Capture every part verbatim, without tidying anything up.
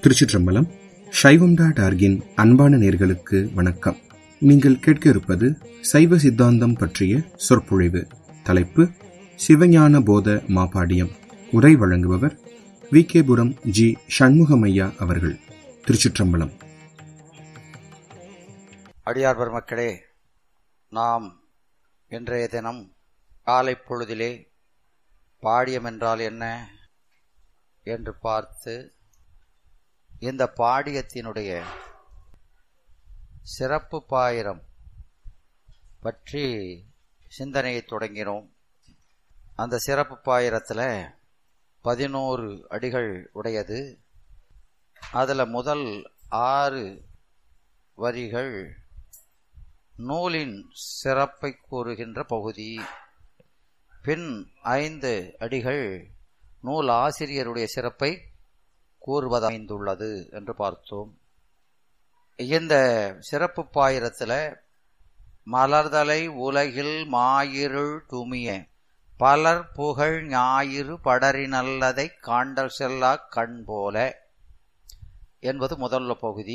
திருச்சிற்றம்பலம். சைவம் டாட் ஆர்கின் அன்பான நேர்களுக்கு வணக்கம். நீங்கள் கேட்க இருப்பது சைவ சித்தாந்தம் பற்றிய சொற்பொழிவு. தலைப்பு சிவஞான போத மாபாடியம். உரை வழங்குபவர் V K Puram G Shanmugamaiah அவர்கள். திருச்சிற்றம்பலம். அடியார் பெருமக்களே, நாம் இன்றைய தினம் காலை பொழுதிலே பாடியம் என்றால் என்ன என்று பார்த்து இந்த பாடியத்தினுடைய சிறப்பு பாயிரம் பற்றி சிந்தனையை தொடங்கினோம். அந்த சிறப்பு பாயிரத்தில் பதினோரு அடிகள் உடையது. அதில் முதல் ஆறு வரிகள் நூலின் சிறப்பை கூறுகின்ற பகுதி. பின் ஐந்து அடிகள் நூல் ஆசிரியருடைய சிறப்பை கூறுவதமைந்துள்ளது என்று பார்த்தோம். இந்த சிறப்பு பாயிரத்தில் மலர்தலை உலகில் மாயிருள் துமிய பலர் புகழ் ஞாயிறு படரி நல்லதை காண்டல் செல்லா கண் போல என்பது முதல்ல பகுதி.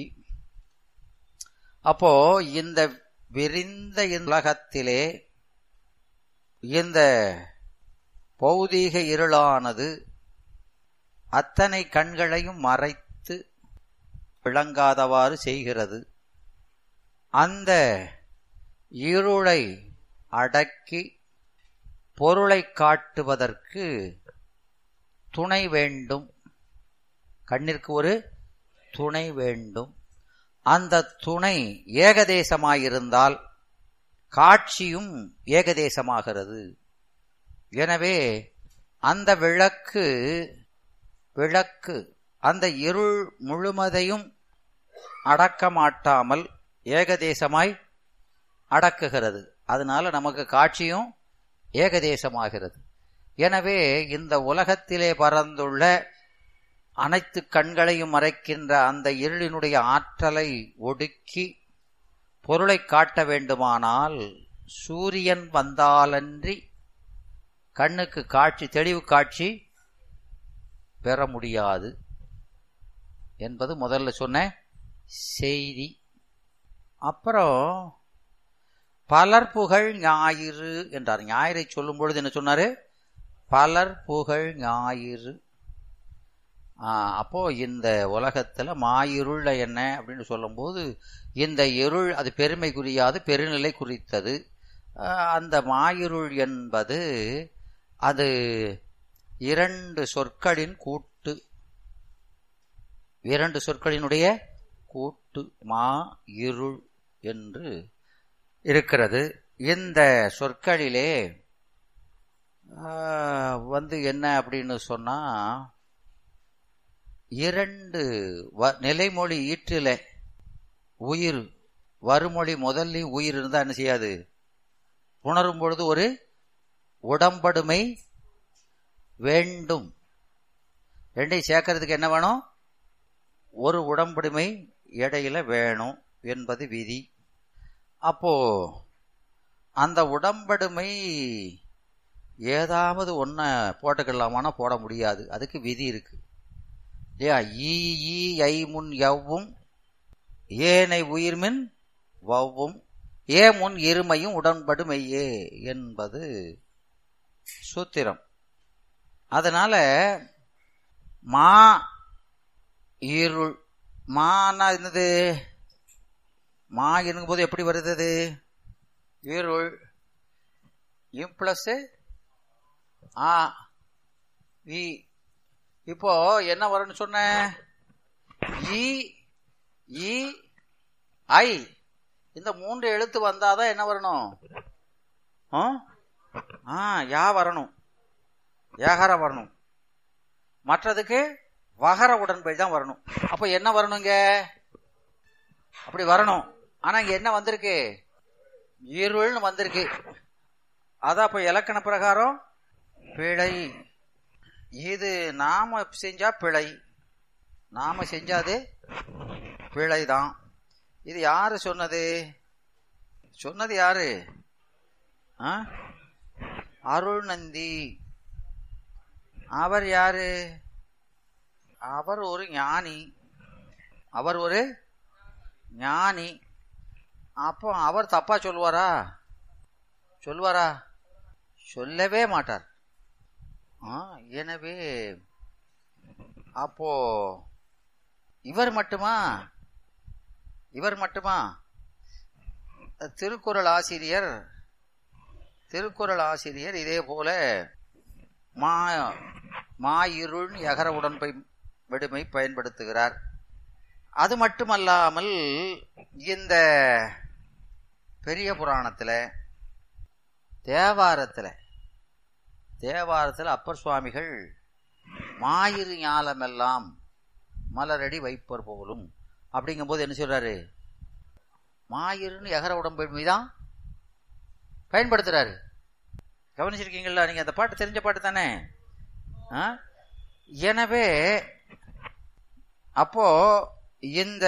அப்போ இந்த விரிந்த உலகத்திலே இந்த பௌதீக இருளானது அத்தனை கண்களையும் மறைத்து விளங்காதவாறு செய்கிறது. அந்த இருளை அடக்கி பொருளை காட்டுவதற்கு துணை வேண்டும். கண்ணிற்கு ஒரு துணை வேண்டும். அந்த துணை ஏகதேசமாயிருந்தால் காட்சியும் ஏகதேசமாகிறது. எனவே அந்த விளக்கு விளக்கு அந்த இருள் முழுவதையும் அடக்க மாட்டாமல் ஏகதேசமாய் அடக்குகிறது. அதனால நமக்கு காட்சியும் ஏகதேசமாகிறது. எனவே இந்த உலகத்திலே பறந்துள்ள அனைத்து கண்களையும் மறைக்கின்ற அந்த இருளினுடைய ஆற்றலை ஒடுக்கி பொருளை காட்ட வேண்டுமானால் சூரியன் வந்தாலன்றி கண்ணுக்கு காட்சி தெளிவு காட்சி பெற முடியாது என்பது முதல்ல சொன்ன செய்தி. அப்புறம் பலர் புகழ் ஞாயிறு என்றார். ஞாயிறை சொல்லும் பொழுது என்ன சொன்னாரு? பலர் புகழ் ஞாயிறு. அப்போ இந்த உலகத்துல மாயிருள் என்ன அப்படின்னு சொல்லும் போது இந்த இருள் அது பெருமை குறியாது, பெருநிலை குறித்தது. அந்த மாயிருள் என்பது அது இரண்டு சொற்களின் கூட்டு, இரண்டு சொற்களினுடைய கூட்டு மா இருள் என்று இருக்கிறது. இந்த சொற்களிலே வந்து என்ன அப்படின்னு சொன்னா, இரண்டு நிலைமொழி ஈற்றில உயிர் வருமொழி முதல்லி உயிர் இருந்தா என்ன செய்யாது? உணரும் பொழுது ஒரு உடம்படுமை வேண்டும். ரெண்டையும் சேர்க்கறதுக்கு என்ன வேணும்? ஒரு உடம்படுமை இடையில வேணும் என்பது விதி. அப்போ அந்த உடம்படுமை ஏதாவது ஒன்ன போட்டுக்கலாமானா போட முடியாது. அதுக்கு விதி இருக்கு இல்லையா? ஈ ஈ ஐ முன் எவ்வும் ஏனை உயிர்மின் வவ்வும் ஏ முன் இருமையும் உடன்படுமையே என்பது சூத்திரம். அதனால மா இருள், மானா என்னது? மா என்னும் போது எப்படி வருது? இருள் இம் பிளஸ் ஆ வி. இப்போ என்ன வரும்னு சொன்ன? இ இ ஐ இந்த மூன்று எழுத்து வந்தாதான் என்ன வரணும்? ஆ யா வரணும், ஏகரம் வரணும். மற்றதுக்கு வகர உடன்படி தான் வரணும். அப்ப என்ன வரணுங்க? அப்படி வரணும். ஆனா இங்க என்ன வந்திருக்கு? இருள்னு வந்திருக்கு. அதான் அப்ப இலக்கண பிரகாரம் பிழை. இது நாம செஞ்சா பிழை, நாம செஞ்சாது பிழைதான். இது யாரு சொன்னது? சொன்னது யாரு? அருள் நந்தி. அவர் யாரு? அவர் ஒரு ஞானி. அவர் ஒரு ஞானி. அப்போ அவர் தப்பா சொல்லுவாரா? சொல்லுவாரா? சொல்லவே மாட்டார். எனவே அப்போ இவர் மட்டுமா இவர் மட்டுமா திருக்குறள் ஆசிரியர் திருக்குறள் ஆசிரியர் இதே போல மா மாயிருள் யகர உடன்பை விடுமை பயன்படுத்துகிறார். அது மட்டுமல்லாமல் இந்த பெரிய புராணத்துல தேவாரத்துல தேவாரத்துல அப்பர் சுவாமிகள் மாயிரு ஞாலமெல்லாம் மலரடி வைப்பர் போலும் அப்படிங்கும் போது என்ன சொல்றாரு? மாயிருன்னு யகர உடம்பு தான் பயன்படுத்துறாரு. கவனிச்சிருக்கீங்களா நீங்க? அந்த பாட்டு தெரிஞ்ச பாட்டு தானே. எனவே அப்போ இந்த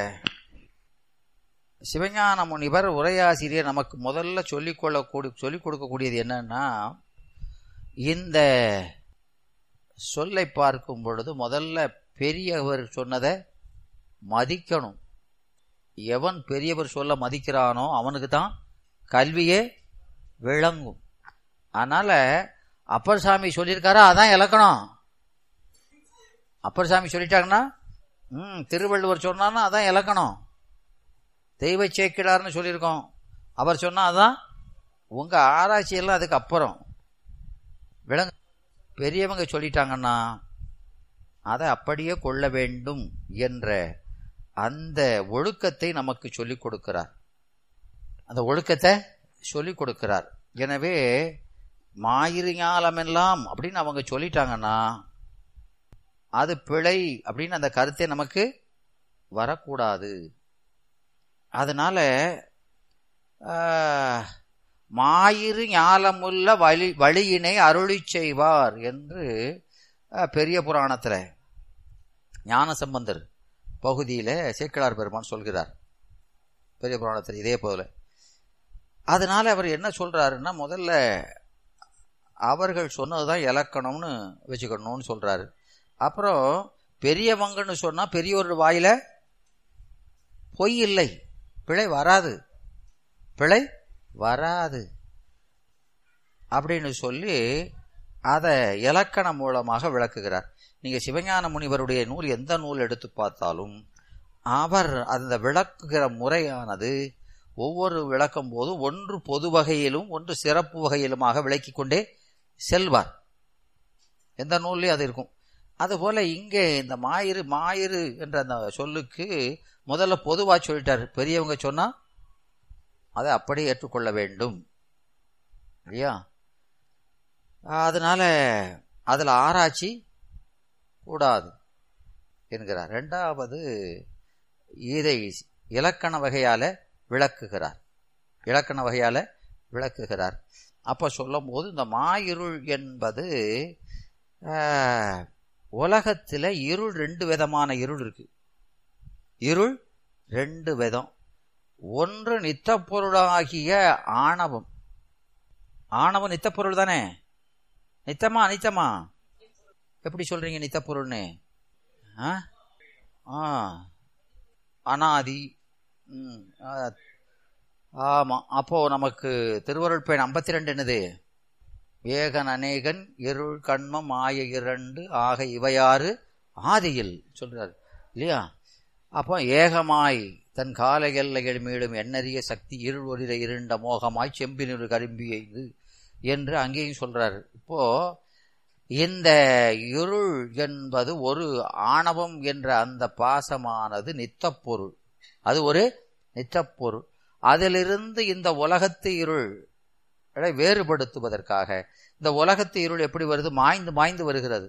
சிவஞான முனிவர் உரையாசிரியர் நமக்கு முதல்ல சொல்லிக்கொள்ளக்கூடிய சொல்லிக் கொடுக்கக்கூடியது என்னன்னா, இந்த சொல்லை பார்க்கும் பொழுது முதல்ல பெரியவர் சொன்னதை மதிக்கணும். எவன் பெரியவர் சொல்ல மதிக்கிறானோ அவனுக்கு தான் கல்வியே விளங்கும். அதனால அப்பர் சாமி சொல்லியிருக்காரா அதான் இலக்கணம். அப்பர் சாமி சொல்லிட்டாங்கன்னா ம் திருவள்ளுவர் சொன்னான்னா அதான் இலக்கணம். தெய்வ சேக்கிடார்னு சொல்லியிருக்கோம், அவர் சொன்னா அதான் உங்க ஆராய்ச்சியெல்லாம் அதுக்கு அப்புறம் விளங்கு. பெரியவங்க சொல்லிட்டாங்கன்னா அதை அப்படியே கொள்ள வேண்டும் என்ற அந்த ஒழுக்கத்தை நமக்கு சொல்லிக் கொடுக்கிறார். அந்த ஒழுக்கத்தை சொல்லிக் கொடுக்கிறார். எனவே மாயிரு ஞாலமெல்லாம் அப்படின்னு அவங்க சொல்லிட்டாங்கன்னா அது பிழை அப்படின்னு அந்த கருத்தை நமக்கு வரக்கூடாது. அதனால மாயிரு ஞாலமுள்ள வழி வழியினை அருளி செய்வார் என்று பெரிய புராணத்துல ஞான சம்பந்தர் பகுதியில சேக்கிழார் பெருமான் சொல்கிறார். பெரிய புராணத்தில் இதே போல. அதனால அவர் என்ன சொல்றாருன்னா, முதல்ல அவர்கள் சொன்னதுதான் இலக்கணம்னு வச்சுக்கணும்னு சொல்றாரு. அப்புறம் பெரியவங்கன்னு சொன்னா பெரியோர் வாயில பொய் இல்லை, பிழை வராது, பிழை வராது அப்படின்னு சொல்லி அதை இலக்கணம் மூலமாக விளக்குகிறார். நீங்க சிவஞான முனிவருடைய நூல் எந்த நூல் எடுத்து பார்த்தாலும் அவர் அந்த விளக்குகிற முறையானது ஒவ்வொரு விளக்கும் போது ஒன்று பொது வகையிலும் ஒன்று சிறப்பு வகையிலுமாக விளக்கி கொண்டே செல்வார். எந்த நூல்லையும் அது இருக்கும். அதுபோல இங்கே இந்த மாயிரு மாயிரு என்ற அந்த சொல்லுக்கு முதல்ல பொதுவா சொல்லிட்டார். பெரியவங்க சொன்னா அதை அப்படியே ஏற்றுக்கொள்ள வேண்டும் இல்லையா? அதனால அதுல ஆராய்ச்சி கூடாது என்கிறார். இரண்டாவது இதை இலக்கண வகையால விளக்குகிறார். இலக்கண வகையால விளக்குகிறார். அப்ப சொல்லும் போது இந்த மாயிருள் என்பது உலகத்துல இருள் ரெண்டு விதமான இருள் இருக்கு. இருள் ரெண்டு விதம். ஒன்று நித்த பொருளாகிய ஆணவம். ஆணவம் நித்த பொருள் தானே? நித்தமா அனித்தமா? எப்படி சொல்றீங்க நித்த பொருள்னு? அனாதி. ஆமா. அப்போ நமக்கு திருவருள் பயன் ஐம்பத்தி ரெண்டு என்னது? ஏகன் அநேகன் இருள் கண்மம் மாய இரண்டு ஆக இவையாறு ஆதியில் சொல்றாரு இல்லையா? அப்போ ஏகமாய் தன் கால எல்லைகள் மீளும் எண்ணறிய சக்தி இருள் ஒளிர இருண்ட மோகமாய் செம்பினு கரும்பியது என்று அங்கேயும் சொல்றாரு. இப்போ இந்த இருள் என்பது ஒரு ஆணவம் என்ற அந்த பாசமானது நித்தப்பொருள். அது ஒரு நித்தப்பொருள். அதிலிருந்து இந்த உலகத்து இருள் வேறுபடுத்துவதற்காக இந்த உலகத்து இருள் எப்படி வருது? மாய்ந்து மாய்ந்து வருகிறது.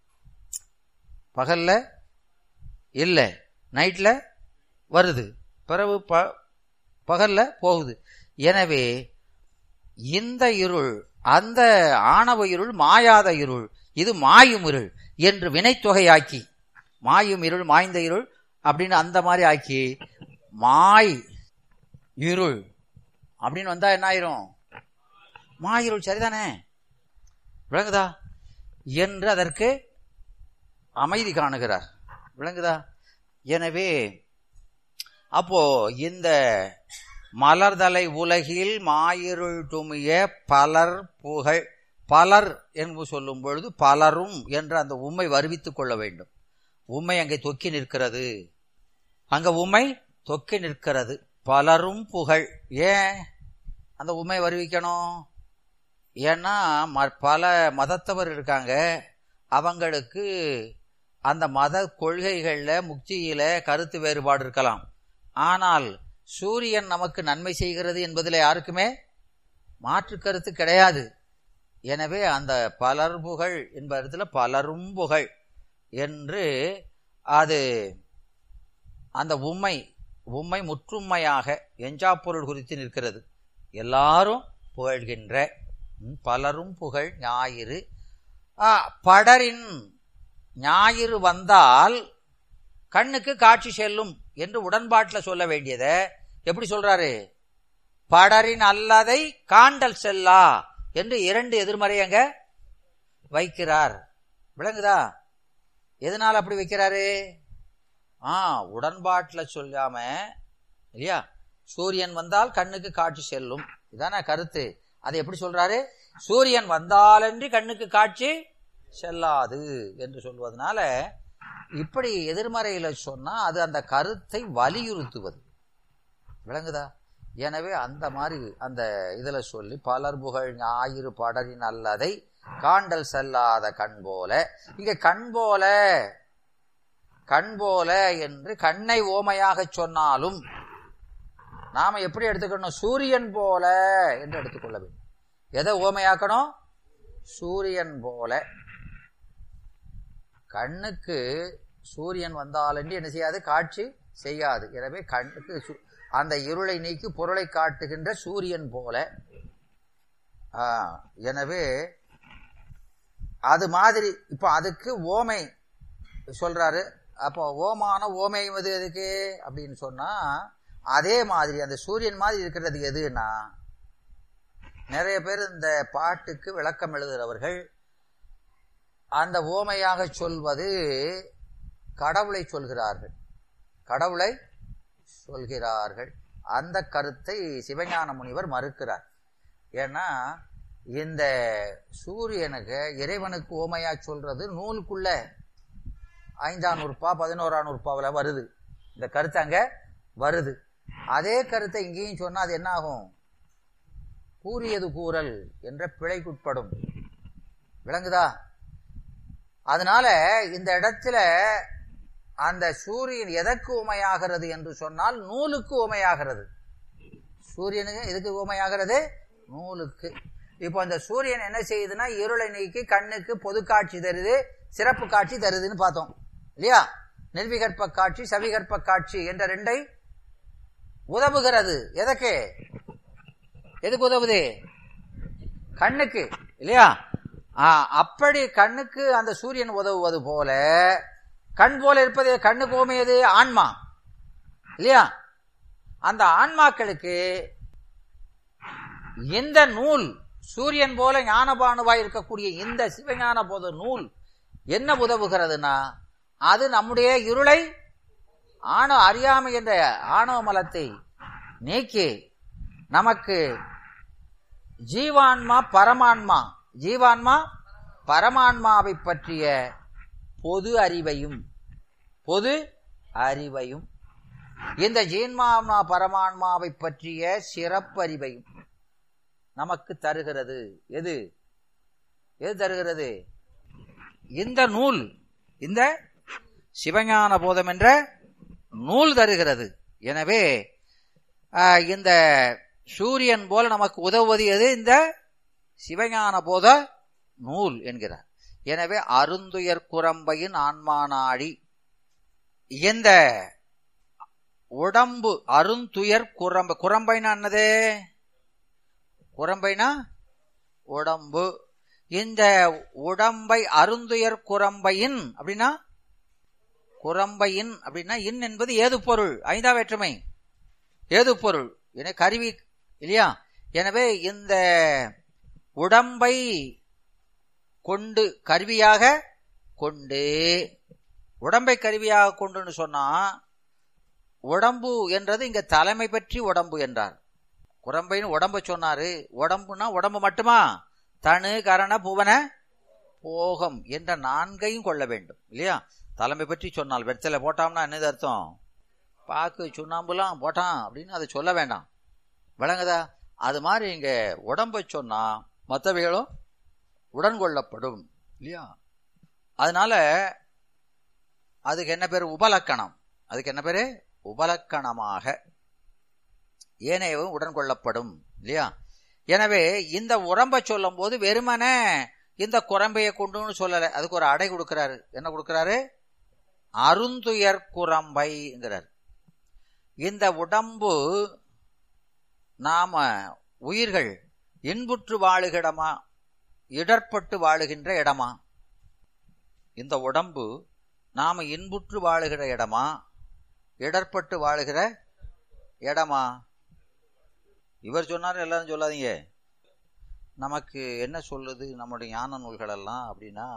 பகல்ல இல்ல, நைட்ல வருது, பிறகு பகல்ல போகுது. எனவே இந்த இருள் அந்த ஆணவ இருள் மாயாத இருள், இது மாயும் இருள் என்று வினைத்தொகையாக்கி, மாயும் இருள் மாய்ந்த இருள் அப்படின்னு அந்த மாதிரி ஆக்கி மாய் இருள் அப்படின்னு வந்தா என்ன ஆயிரும்? மாயிருள். சரிதானே? விளங்குதா? என்று அதற்கு அமைதி காணுகிறார். விளங்குதா? எனவே அப்போ இந்த மலர்தலை உலகில் மாயிருள் துமிய பலர் புகழ், பலர் என்று சொல்லும் பொழுது பலரும் என்று அந்த உம்மை வருவித்துக் கொள்ள வேண்டும். உம்மை அங்கே தொக்கி நிற்கிறது, அங்க உம்மை தொக்கி நிற்கிறது. பலரும் புகழ், ஏன் அந்த உம்மை வருவிக்கணும்? ஏன்னா பல மதத்தவர் இருக்காங்க, அவங்களுக்கு அந்த மத கொள்கைகள்ல முக்தியில கருத்து வேறுபாடு இருக்கலாம். ஆனால் சூரியன் நமக்கு நன்மை செய்கிறது என்பதில் யாருக்குமே மாற்று கருத்து கிடையாது. எனவே அந்த பலர் புகழ் என்பதில் பலரும் புகழ் என்று அது அந்த உம்மை உம்மை முற்றுமையாக எஞ்சா பொருள் குறித்து நிற்கிறது. எல்லாரும் புகழ்கின்ற பலரும் புகழ் ஞாயிறு. படரின் ஞாயிறு வந்தால் கண்ணுக்கு காட்சி செல்லும் என்று உடன்பாட்டில் சொல்ல வேண்டியதை எப்படி சொல்றாரு? படரின் அல்லதை காண்டல் செல்லா என்று இரண்டு எதிர்மறை அங்க வைக்கிறார். விளங்குதா? எதனால அப்படி வைக்கிறாரு? ஆ உடன்பாட்டில் சொல்லாம இல்லையா, சூரியன் வந்தால் கண்ணுக்கு காட்சி செல்லும், இதான கருத்து. அதை எப்படி சொல்றாரு? சூரியன் வந்தாலன்றி கண்ணுக்கு காட்சி செல்லாது என்று சொல்வதனால இப்படி எதிர்மறையில சொன்னா அது அந்த கருத்தை வலியுறுத்துவது. விளங்குதா? எனவே அந்த மாதிரி அந்த இதுல சொல்லி பலர் புகழ் ஞாயிறு படரின் அல்லதை காண்டல் செல்லாத கண் போல. இங்க கண் போல கண் போல என்று கண்ணை ஓமையாக சொன்னாலும் நாம எப்படி எடுத்துக்கணும்? சூரியன் போல என்று எடுத்துக்கொள்ள வேண்டும். எதை ஓமையாக்கணும்? சூரியன் போல. கண்ணுக்கு சூரியன் வந்தாலன்றி என்ன செய்யாது? காட்சி செய்யாது. எனவே கண்ணுக்கு அந்த இருளை நீக்கி பொருளை காட்டுகின்ற சூரியன் போல. எனவே அது மாதிரி இப்ப அதுக்கு ஓமை சொல்றாரு. அப்போ ஓமான ஓமை எது எதுக்கு அப்படின்னு சொன்னா, அதே மாதிரி அந்த சூரியன் மாதிரி இருக்கிறது எதுன்னா, நிறைய பேர் இந்த பாட்டுக்கு விளக்கம் எழுதுகிறவர்கள் அந்த ஓமையாக சொல்வது கடவுளை சொல்கிறார்கள். கடவுளை சொல்கிறார்கள். அந்த கருத்தை சிவஞான முனிவர் மறுக்கிறார். ஏன்னா இந்த சூரியனுக்கு இறைவனுக்கு ஓமையா சொல்றது நூலுக்குள்ள ஐந்தாம் நூறுபா பதினோராம் நூறுபாவில் வருது. இந்த கருத்து அங்க வருது. அதே கருத்தை இங்கேயும் சொன்னா அது என்ன ஆகும்? கூறியது கூறல் என்ற பிழைக்குட்படும். விளங்குதா? அதனால இந்த இடத்துல அந்த சூரியன் எதற்கு உமையாகிறது என்று சொன்னால் நூலுக்கு உமையாகிறது. சூரியனுக்கு எதுக்கு உமையாகிறது? நூலுக்கு. இப்போ இந்த சூரியன் என்ன செய்யுதுன்னா இருளை நீக்கி கண்ணுக்கு பொது காட்சி தருது, சிறப்பு காட்சி தருதுன்னு பார்த்தோம் இல்லையா? நிர்விகற்ப காட்சி சவிகற்ப காட்சி என்ற ரெண்டை உதவுகிறது. எதற்கு? எதுக்கு உதவுது? கண்ணுக்கு இல்லையா? அப்படி கண்ணுக்கு அந்த சூரியன் உதவுவது போல கண் போல இருப்பது கண்ணுக்கு ஓமையது ஆன்மா இல்லையா? அந்த ஆன்மாக்களுக்கு இந்த நூல் சூரியன் போல ஞானபானுவாய் இருக்கக்கூடிய இந்த சிவஞான போத நூல் என்ன உதவுகிறதுனா, அது நம்முடைய இருளை ஆணவ அறியாமை என்ற ஆணவ மலத்தை நீக்கி நமக்கு ஜீவான்மா பரமான்மா ஜீவான்மா பரமான்மாவை பற்றிய பொது அறிவையும் பொது அறிவையும் இந்த ஜீன்மான்மா பரமான்மாவை பற்றிய சிறப்பு அறிவையும் நமக்கு தருகிறது. எது எது தருகிறது? இந்த நூல், இந்த சிவஞான போதம் என்ற நூல் தருகிறது. எனவே இந்த சூரியன் போல நமக்கு உதவுவது எது? இந்த சிவஞான போத நூல் என்கிறார். எனவே அருந்துயர் குரம்பையின் ஆன்மானாடி இந்த உடம்பு அருந்துயர் குரம்பு. குரம்பைனா என்னது? குரம்பைனா உடம்பு. இந்த உடம்பை அருந்துயர் குரம்பையின் அப்படின்னா, குரம்பையின் அப்படின்னா இன் என்பது ஏது பொருள், ஐந்தாம் வேற்றுமை ஏது பொருள், என கருவி இல்லையா? எனவே இந்த உடம்பை கொண்டு கருவியாக கொண்டு உடம்பை கருவியாக கொண்டுன்னு சொன்னா உடம்பு என்றது இங்க தலைமை பற்றி உடம்பு என்றார். குரம்பைன்னு உடம்பு சொன்னாரு. உடம்புனா உடம்பு மட்டுமா? தனு கரண புவன போகம் என்ற நான்கையும் கொள்ள வேண்டும் இல்லையா? தலைமை பற்றி சொன்னால் வெற்றில போட்டாம்னா என்னது அர்த்தம்? பாக்கு சுண்ணாம்புலாம் போட்டான் அப்படின்னு அதை சொல்ல வேண்டாம். விளங்குதா? அது மாதிரி இங்க உடம்பை சொன்னா மற்றவைகளும் உடன் கொள்ளப்படும் இல்லையா? அதனால அதுக்கு என்ன பேரு? உபலக்கணம். அதுக்கு என்ன பேரு? உபலக்கணமாக ஏனையவும் உடன் கொள்ளப்படும் இல்லையா? எனவே இந்த உடம்பை சொல்லும் போது வெறுமனே இந்த குரம்பையை கொண்டுன்னு சொல்லல, அதுக்கு ஒரு அடை கொடுக்கிறாரு. என்ன கொடுக்கிறாரு? அருந்துயர் குரம்பைங்கிறார். இந்த உடம்பு நாம உயிர்கள் இன்புற்று வாழுகிற இடமா இடர்பட்டு வாழுகின்ற இடமா? இந்த உடம்பு நாம இன்புற்று வாழுகிற இடமா இடர்பட்டு வாழுகிற இடமா? இவர் சொன்னாரு, எல்லாரும் சொல்லாதீங்க. நமக்கு என்ன சொல்லுது நம்முடைய ஞான நூல்கள் எல்லாம் அப்படின்னா,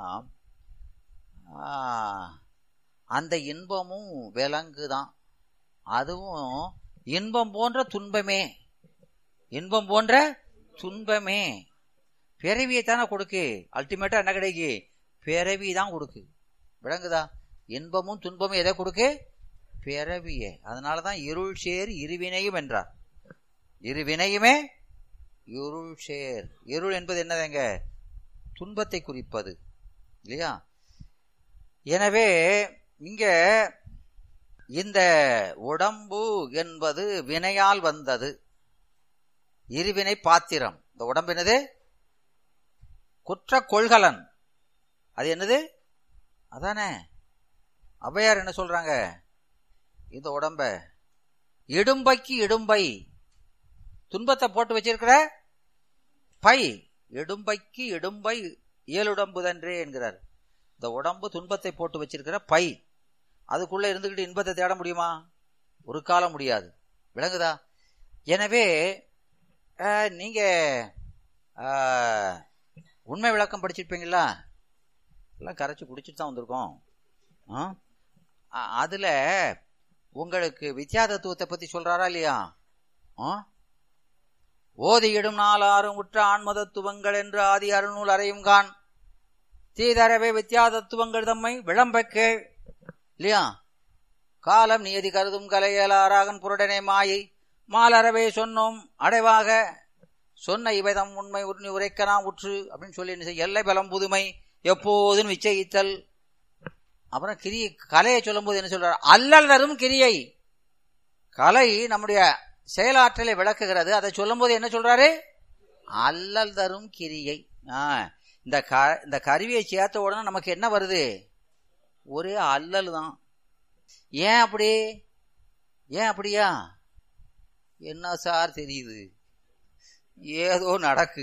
அந்த இன்பமும் விலங்குதான், அதுவும் இன்பம் போன்ற துன்பமே. இன்பம் போன்ற துன்பமே பிறவியை தானே கொடுக்கு. அல்டிமேட்டா என்ன கிடைக்கு? பிறவி தான் கொடுக்கு. விளங்குதா? இன்பமும் துன்பமும் எதை கொடுக்கு? பிறவியே. அதனாலதான் இருள் சேர் இருவினையும் என்றார். இருவினையுமே இருள் சேர். இருள் என்பது என்னதுங்க? துன்பத்தை குறிப்பது இல்லையா? எனவே இங்க இந்த உடம்பு என்பது வினையால் வந்தது. இருவினை பாத்திரம். இந்த உடம்பு என்னது? குற்ற கொள்கலன். அது என்னது? அதானே ஔவையார் என்ன சொல்றாங்க? இந்த உடம்ப இடும்பைக்கு இடும்பை, துன்பத்தை போட்டு வச்சிருக்கிற பை. இடும்பைக்கு இடும்பை இயலுடம்புதன்றே என்கிறார். இந்த உடம்பு துன்பத்தை போட்டு வச்சிருக்கிற பை. அதுக்குள்ள இருந்துகிட்டு இன்பத்தை தேட முடியுமா? ஒரு காலம் முடியாது. விளங்குதா? எனவே நீங்க உண்மை விளக்கம் படிச்சிருப்பீங்களா? எல்லாம் கரைச்சி குடிச்சிட்டு தான் வந்திருக்கோம். அதுல உங்களுக்கு வித்யா தத்துவத்தை பத்தி சொல்றாரா இல்லையா? ஓதியிடும் நாளாரும் உற்ற ஆன்மதத்துவங்கள் என்று ஆதி அருநூல் அறையும் கான் தீதரவே வித்யா தத்துவங்கள் தம்மை விளம்பக்கே இல்லையா? காலம் நியதி கருதும் கலையலாராகன் புரடனே மாயை மாலறவே சொன்னோம் அடைவாக சொன்ன இவைதம் உண்மை உருணி உரைக்கலாம் உற்று அப்படின்னு சொல்லி எல்லை பலம் புதுமை எப்போதும் நிச்சயித்தல். அப்புறம் கிரி கலையை சொல்லும் போது என்ன சொல்றாரு? அல்லல் தரும் கிரியை. கலை நம்முடைய செயலாற்றலை விளக்குகிறது. அதை சொல்லும் போது என்ன சொல்றாரு? அல்லல் தரும் கிரியை. இந்த இந்த கருவியை சேர்த்த உடனே நமக்கு என்ன வருது? ஒரே அல்லல் தான். ஏன் அப்படி? ஏன் அப்படியா? என்ன சார் தெரியுது, ஏதோ நடக்கு.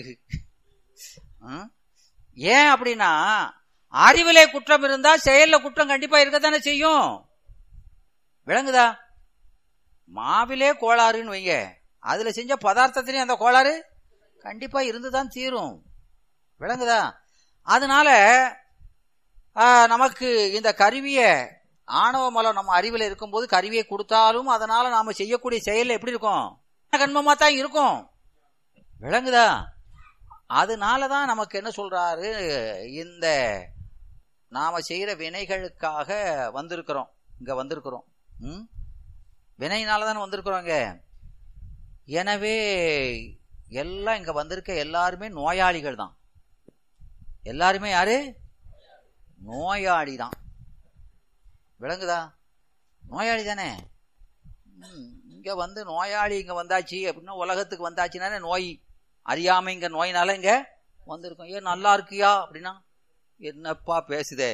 ஏன் அப்படின்னா, அறிவிலே குற்றம் இருந்தா செயல்ல குற்றம் கண்டிப்பா இருக்கத்தானே செய்யும். விளங்குதா? மாவிலே கோளாறுன்னு வைங்க, அதுல செஞ்ச பதார்த்தத்திலேயும் அந்த கோளாறு கண்டிப்பா இருந்துதான் தீரும். விளங்குதா? அதனால நமக்கு இந்த கருவிய ஆணவ மலம் நம்ம அறிவில் இருக்கும்போது கருவியை கொடுத்தாலும் அதனால நாம செய்யக்கூடிய செயல் எப்படி இருக்கும்? கண்மமா தான் இருக்கும். விளங்குதா? அதனாலதான் நமக்கு என்ன சொல்றாரு? இந்த நாம செய்யற வினைகளுக்காக வந்திருக்கிறோம், இங்க வந்திருக்கிறோம். ம் வினையினாலதான் வந்திருக்கிறோங்க. எனவே எல்லாம் இங்க வந்திருக்க எல்லாருமே நோயாளிகள் தான். எல்லாருமே யாரு? நோயாளி தான். விளங்குதா? நோயாளி தானே. இங்க வந்து நோயாளி இங்க வந்தாச்சு அப்படின்னா உலகத்துக்கு வந்தாச்சுனாலே நோய் அறியாம இங்க நோயினால இங்க வந்திருக்கோம். ஏன் நல்லா இருக்கியா அப்படின்னா என்னப்பா பேசுதே.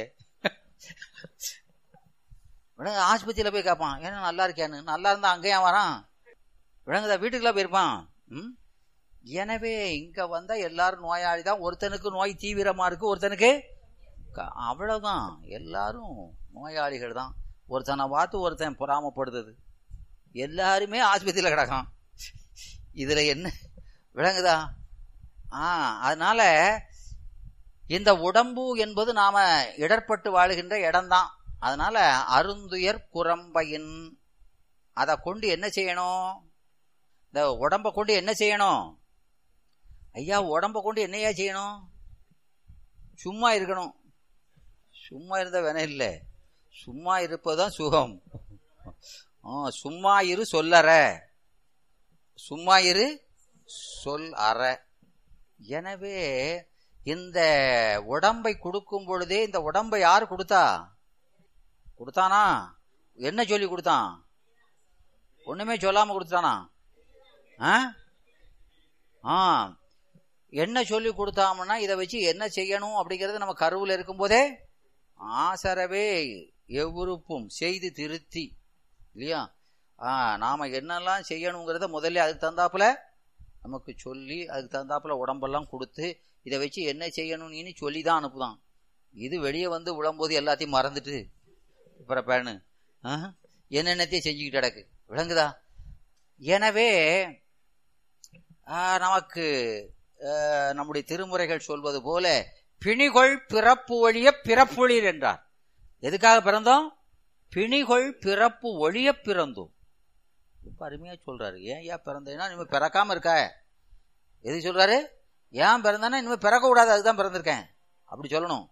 ஆஸ்பத்திரியில போய் கேட்பான், ஏன்னா நல்லா இருக்கியான்னு. நல்லா இருந்தா அங்கேயா வரான்? விளங்குதா? வீட்டுக்குள்ள போயிருப்பான். ம் எனவே இங்க வந்தா எல்லாரும் நோயாளி தான். ஒருத்தனுக்கு நோய் தீவிரமா இருக்கு, ஒருத்தனுக்கு அவ்வளவுதான். எல்லாரும் நோயாளிகள் தான். ஒருத்தனை பார்த்து ஒருத்தன் பொறாமப்படுது. எல்லாருமே ஆஸ்பத்திரியில கிடக்கான். இதுல என்ன? விளங்குதா? ஆஹ் அதனால இந்த உடம்பு என்பது நாம இடர்பட்டு வாழுகின்ற இடம்தான். அதனால அருந்துயர் குரம்பையின் அதை கொண்டு என்ன செய்யணும்? இந்த உடம்ப கொண்டு என்ன செய்யணும்? ஐயா, உடம்ப கொண்டு என்னையா செய்யணும்? சும்மா இருக்கணும். சும்மா இருந்த வேணா இல்லை, சும்மா இருப்பதுதான் சுகம். சும்மா இரு சொல்லற, சும்மா இரு சொல் அற. எனவே இந்த உடம்பை கொடுக்கும் பொழுதே, இந்த உடம்பை யாரு கொடுத்தா? கொடுத்தானா? என்ன சொல்லி கொடுத்தான்? ஒண்ணுமே சொல்லாம கொடுத்தானா? ஆ என்ன சொல்லி கொடுத்தாமன்னா, இதை வச்சு என்ன செய்யணும் அப்படிங்கிறது நம்ம கருவில் இருக்கும் போதே ஆசரவே எவ்வுறுப்பும் செய்து திருத்தி, இல்லையா? ஆஹ் நாம என்னெல்லாம் செய்யணுங்கிறத முதல்ல அதுக்கு தகுந்தாப்புல நமக்கு சொல்லி, அதுக்கு தகுந்தாப்புல உடம்பெல்லாம் கொடுத்து, இதை வச்சு என்ன செய்யணும்னு சொல்லிதான் அனுப்புதான். இது வெளியே வந்து விழும்போது எல்லாத்தையும் மறந்துட்டு அப்புறம் பேனு என்னென்னத்தையும் செஞ்சுக்கிட்டு கிடக்கு. விளங்குதா? எனவே நமக்கு நம்முடைய திருமுறைகள் சொல்வது போல பிணிகொள் பிறப்பு ஒழிய பிறப்பொழிர் என்றார். எதுக்காக பிறந்தோம்? பிணிகொள் பிறப்பு ஒழிய பிறந்தோம். இப்ப அருமையா சொல்றாரு. ஏன் ஏன் பிறந்தேன்னா இனிமே பிறக்காம இருக்க. எது சொல்றாரு? ஏன் பிறந்தானா இனிமே பிறக்க கூடாது, அதுதான் பிறந்திருக்கேன் அப்படி சொல்லணும்.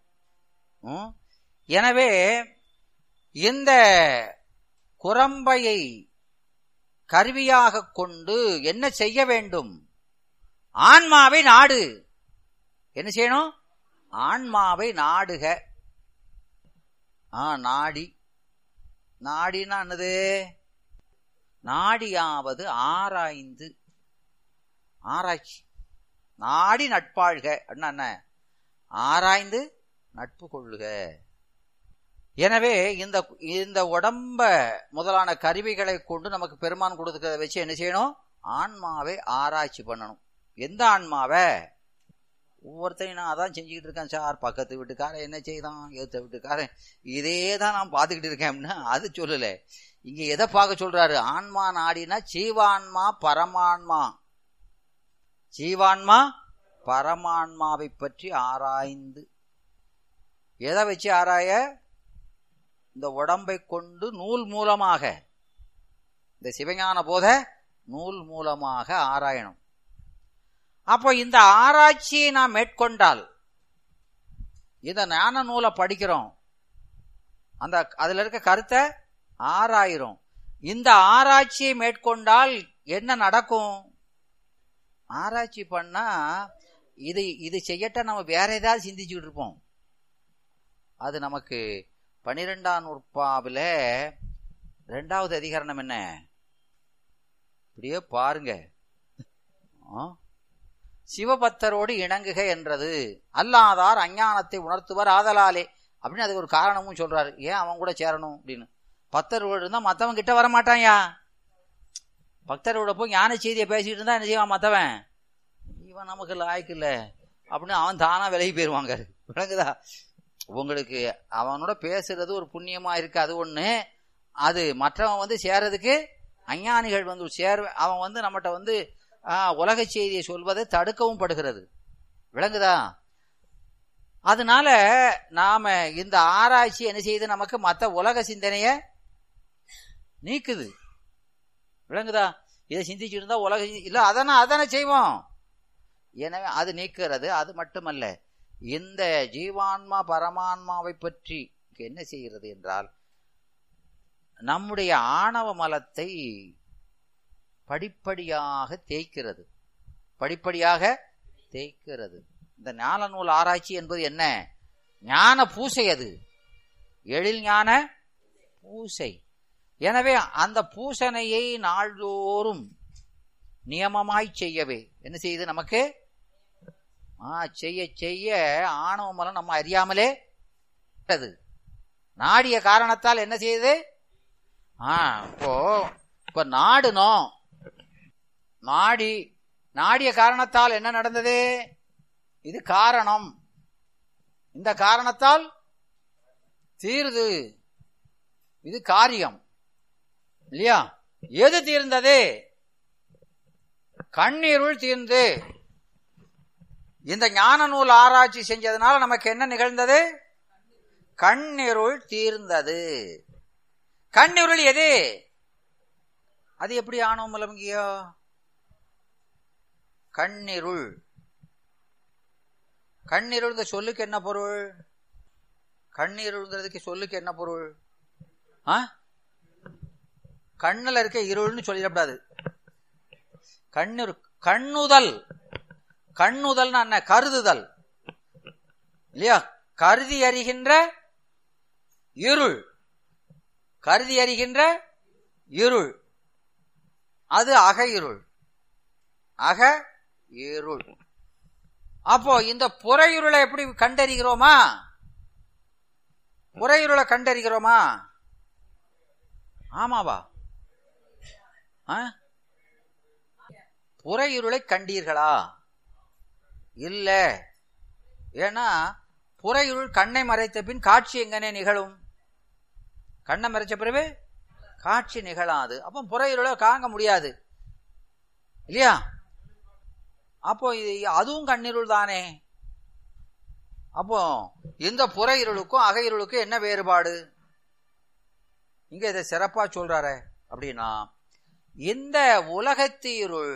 எனவே இந்த குரம்பையை கருவியாக கொண்டு என்ன செய்ய வேண்டும்? ஆன்மாவை நாடு. என்ன செய்யணும்? ஆன்மாவை நாடுக. ஆ நாடி, நாடினா என்னது? நாடியாவது ஆராய்ந்து, ஆராய்ச்சி. நாடி நட்பாழ்க என்ன? ஆராய்ந்து நட்பு கொள்ளுக. எனவே இந்த இந்த உடம்ப முதலான கருவிகளை கொண்டு நமக்கு பெருமான் கொடுத்துக்கிறத வச்சு என்ன செய்யணும்? ஆன்மாவை ஆராய்ச்சி பண்ணணும். எந்த ஆன்மாவை? ஒவ்வொருத்தரையும் நான் அதான் செஞ்சுக்கிட்டு இருக்கேன் சார். பக்கத்து வீட்டுக்காரன் என்ன செய்தான், ஏத்த வீட்டுக்காரன் இதே தான் நான் பார்த்துக்கிட்டு இருக்கேன் அப்படின்னா அது சொல்லல. இங்க எதை பார்க்க சொல்றாரு? ஆன்மா நாடினா ஜீவான்மா பரமான்மா, ஜீவான்மா பரமான்மாவை பற்றி ஆராய்ந்து. எதை வச்சு ஆராய? இந்த உடம்பை கொண்டு நூல் மூலமாக, இந்த சிவஞான போத நூல் மூலமாக ஆராயணும். அப்போ இந்த ஆராய்ச்சியை நாம் மேற்கொண்டால், இந்த ஞான நூலை படிக்கிறோம், அந்த அதுல இருக்க கருத்தை ஆராயிரும். இந்த ஆராய்ச்சியை மேற்கொண்டால் என்ன நடக்கும்? ஆராய்ச்சி பண்ணா இது இது செய்யட்ட நம்ம வேற ஏதாவது சிந்திச்சுக்கிட்டு இருப்போம். அது நமக்கு பனிரெண்டாம் நூற்பாவில் ரெண்டாவது அதிகரணம் என்ன? இப்படியே பாருங்க. சிவபக்தரோடு இணங்குக என்றது, அல்லாதார் அஞ்ஞானத்தை உணர்த்துவர் ஆதலாலே அப்படின்னு அதுக்கு ஒரு காரணமும் சொல்றாரு. ஏன் அவன் கூட சேரணும் அப்படின்னு. பக்தரோடு இருந்தா மத்தவன் கிட்ட வர மாட்டான்யா. பக்தரோட போய் ஞான செய்தியை பேசிட்டு இருந்தா என்ன செய்வான் மத்தவன்? இவன் நமக்கு லாய்க்கு இல்லை அப்படின்னு அவன் தானா விலகி போயிருவாங்க. விளங்குதா? உங்களுக்கு அவனோட பேசுறது ஒரு புண்ணியமா இருக்கு, அது ஒண்ணு. அது மற்றவன் வந்து சேர்றதுக்கு அஞ்ஞானிகள் வந்து சேர் அவன் வந்து நம்மகிட்ட வந்து ஆஹ் உலக செய்தியை சொல்வதை தடுக்கவும் படுகிறது. விளங்குதா? அதனால நாம இந்த ஆராய்ச்சி என்ன செய்யுது? நமக்கு மற்ற உலக சிந்தனைய நீக்குது. விளங்குதா? இதை சிந்திச்சுட்டு இருந்தா உலக இல்ல அதானே அதானே செய்வோம். எனவே அது நீக்கிறது. அது மட்டுமல்ல, இந்த ஜீவான்மா பரமான்மாவை பற்றி என்ன செய்கிறது என்றால், நம்முடைய ஆணவ மலத்தை படிப்படியாக தேய்க்கிறது. படிப்படியாக தேய்க்கிறது. இந்த ஞான நூல் ஆராய்ச்சி என்பது என்ன? ஞான பூசை. அது எழில் ஞான பூசை. எனவே அந்த பூசனையை நாள்தோறும் நியமமாய் செய்யவே என்ன செய்யுது? நமக்கு செய்ய செய்ய ஆணவ மலம் நம்ம அறியாமலே நாடிய காரணத்தால் என்ன செய்யுது? ஆஹ் இப்போ இப்ப நாடுனோம், நாடி நாடிய காரணத்தால் என்ன நடந்தது? இது காரணம். இந்த காரணத்தால் தீருது. இது காரியம் இல்லையா? எது தீர்ந்தது? கண்ணீருள் தீர்ந்து. இந்த ஞான நூல் ஆராய்ச்சி செஞ்சதுனால நமக்கு என்ன நிகழ்ந்தது? கண்ணிருள் தீர்ந்தது. கண்ணிருள் எது? அது எப்படி ஆணவ மலம்கியோ? கண்ணிருள். கண்ணிருள் சொல்லுக்கு என்ன பொருள்? கண்ணிருள்ங்கிறதுக்கு சொல்லுக்கு என்ன பொருள்? கண்ணுல இருக்க இருள்னு சொல்லிடக்கூடாது. கண்ணிரு கண்ணுதல். கண்ணுதல் என்ன? கருதுதல் இல்லையா? கருதி அறிகின்ற இருள். கருதி அறிகின்ற இருள் அது அக இருள். அக இருள். அப்போ இந்த புறையுருளை எப்படி கண்டறிகிறோமா? புறையுருளை கண்டறிகிறோமா? ஆமாவா? புறையுருளை கண்டீர்களா? இல்ல. ஏன்னா புறையுருள் கண்ணை மறைத்த பின் காட்சி எங்கனே நிகழும்? கண்ணை மறைச்ச பிறகு காட்சி நிகழாது. அப்போ புறையுருளை காங்க முடியாது இல்லையா? அப்போ அதுவும் கண்ணிருள் தானே. அப்போ இந்த புறையுருளுக்கும் அக இருளுக்கும் என்ன வேறுபாடு? இங்க இதை சிறப்பா சொல்றாரு. அப்படின்னா இந்த உலகத்து இருள்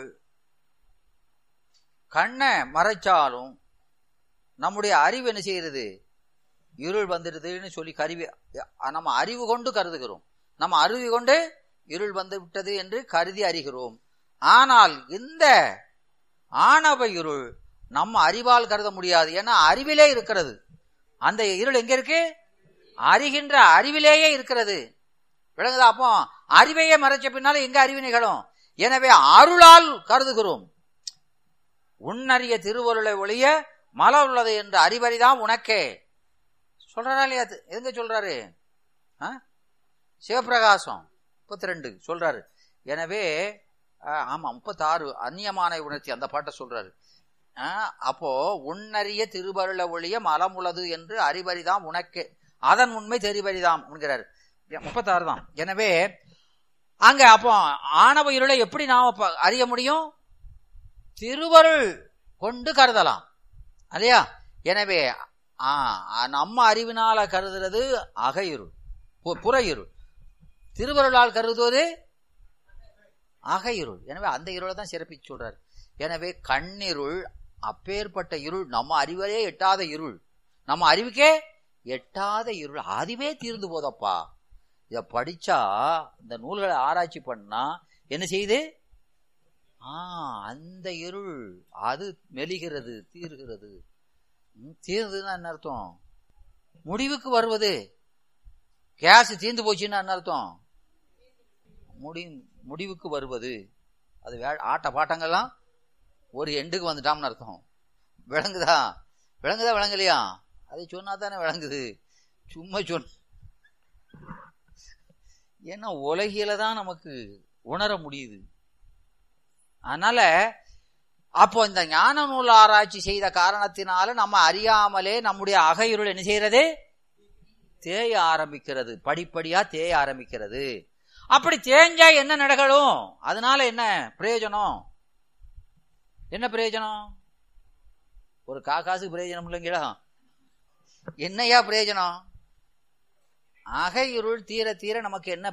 கண்ணை மறைச்சாலும் நம்முடைய அறிவு என்ன செய்யறது? இருள் வந்துடுதுன்னு சொல்லி கருவி நம்ம அறிவு கொண்டு கருதுகிறோம். நம்ம அறிவு கொண்டு இருள் வந்து விட்டது என்று கருதி அறிகிறோம். ஆனால் இந்த ஆணவ இருள் நம்ம அறிவால் கருத முடியாது. ஏன்னா அறிவிலே இருக்கிறது. அந்த இருள் எங்க இருக்கு? அறிகின்ற அறிவிலேயே இருக்கிறது. விளங்குதா? அப்போ அறிவையே மறைச்ச பின்னால எங்க அறிவு நிகழும்? எனவே அருளால் கருதுகிறோம். உன்னறிய திருவருளை ஒழிய மல உள்ளது என்று அறிவறிதான் உனக்கே சொல்றாரா இல்லையா? எங்க சொல்றாரு? சிவபிரகாசம் முப்பத்தி ரெண்டு சொல்றாரு. எனவே ஆமா முப்பத்தி ஆறு அந்நியமான உணர்ச்சி அந்த பாட்டை சொல்றாரு. அப்போ உன்னறிய திருவருளை ஒழிய மலம் உள்ளது என்று அறிவறிதாம் உனக்கே அதன் உண்மை தெரிவறிதாம் என்கிறாரு. முப்பத்தி ஆறு தான். எனவே அங்க அப்போ ஆணவ இருளை எப்படி நாம அறிய முடியும்? திருவருள் கொண்டு கருதலாம் இல்லையா? எனவே நம்ம அறிவினால கருதுறது அக இருள், புற இருள். திருவருளால் கருதுவது அக இருள். எனவே அந்த இருளை தான் சிறப்பிச்சு சொல்றாரு. எனவே கண்ணிருள் அப்பேற்பட்ட இருள், நம்ம அறிவரே எட்டாத இருள், நம்ம அறிவுக்கே எட்டாத இருள் அதுவே தீர்ந்து போதப்பா. இத படிச்சா இந்த நூல்களை ஆராய்ச்சி பண்ணா என்ன செய்யுது? ஆஹ் அந்த இருள் அது மெலிகிறது, தீர்கிறது. தீர்ந்துன்னா என்ன அர்த்தம்? முடிவுக்கு வருவது. கேஸ் தீர்ந்து போச்சுன்னா என்ன அர்த்தம்? முடி முடிவுக்கு வருவது. அது ஆட்ட பாட்டங்கள்லாம் ஒரு எண்டுக்கு வந்துட்டாம்னு அர்த்தம். விளங்குதா? விளங்குதா விளங்கலையா? அதை சொன்னா தானே விளங்குது. சும்மா சொன்ன ஏன்னா உலகில தான் நமக்கு உணர முடியுது. அதனால அப்போ இந்த ஞான நூல் ஆராய்ச்சி செய்த காரணத்தினால நம்ம அறியாமலே நம்முடைய அக இருள் என்ன செய்யறது? தேய ஆரம்பிக்கிறது. படிப்படியா தேய ஆரம்பிக்கிறது. அப்படி தேஞ்சா என்ன நடக்கணும்? அதனால என்ன பிரயோஜனம்? என்ன பிரயோஜனம்? ஒரு காக்காசு பிரயோஜனம் இல்லைங்களா? என்னையா பிரயோஜனம்? அக இருள் தீர தீர நமக்கு என்ன?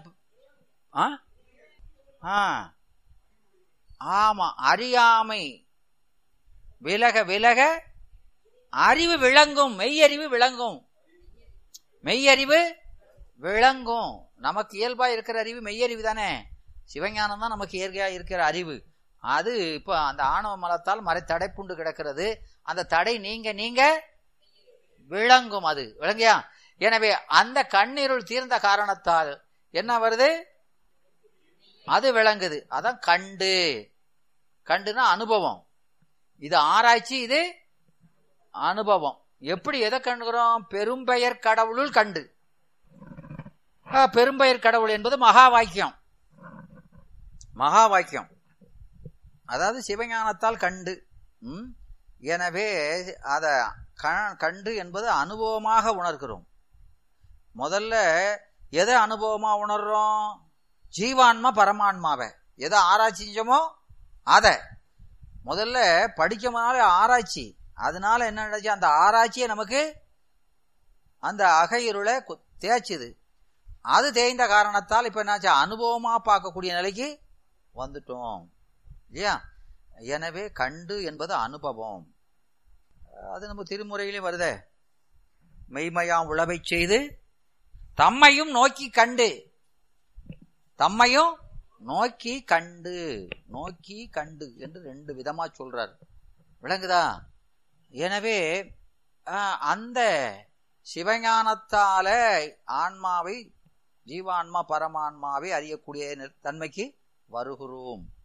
ஆமா, அறியாமை விலக விலக அறிவு விளங்கும், மெய்யறிவு விளங்கும். மெய்யறிவு விளங்கும். நமக்கு இயல்பா இருக்கிற அறிவு மெய்யறிவு தானே. சிவஞானம் தான் நமக்கு இயற்கையா இருக்கிற அறிவு. அது இப்ப அந்த ஆணவ மலத்தால் மறை தடைப்புண்டு கிடக்கிறது. அந்த தடை நீங்க நீங்க விளங்கும். அது விளங்கியா? எனவே அந்த கண்ணீருள் தீர்ந்த காரணத்தால் என்ன வருது? அது விளங்குது. அதான் கண்டு. கண்டுனா அனுபவம். இது ஆராய்ச்சி, இது அனுபவம். எப்படி எதை கண்டுகிறோம்? பெரும்பெயர் கடவுளுள் கண்டு. பெரும்பெயர் கடவுள் என்பது மகா வாக்கியம். மகா வாக்கியம் அதாவது சிவஞானத்தால் கண்டு. ம் எனவே அத கண்டு என்பது அனுபவமாக உணர்கிறோம். முதல்ல எதை அனுபவமா உணர்றோம்? ஜீவான்மா பரமான்மாவை எதை ஆராய்ச்சி செஞ்சோமோ அதை முதல்ல படிக்கனால ஆராய்ச்சி. அதனால என்ன நடந்துச்சு? அந்த ஆராய்ச்சியை நமக்கு அந்த அகையிருளை தேய்ச்சுது. அது தேய்ந்த காரணத்தால் இப்ப என்னாச்சு, அனுபவமா பார்க்கக்கூடிய நிலைக்கு வந்துட்டோம் இல்லையா. எனவே கண்டு என்பது அனுபவம். அது நம்ம திருமுறையிலே வருதே, மெய்மையாம் உளவை செய்து தம்மையும் நோக்கி கண்டு, தம்மையும் நோக்கி கண்டு, நோக்கி கண்டு என்று ரெண்டு விதமா சொல்றார். விளங்குதா? எனவே அந்த சிவஞானத்தால ஆன்மாவை, ஜீவான்மா பரமான்மாவை அறியக்கூடிய தன்மைக்கு வருகிறோம்.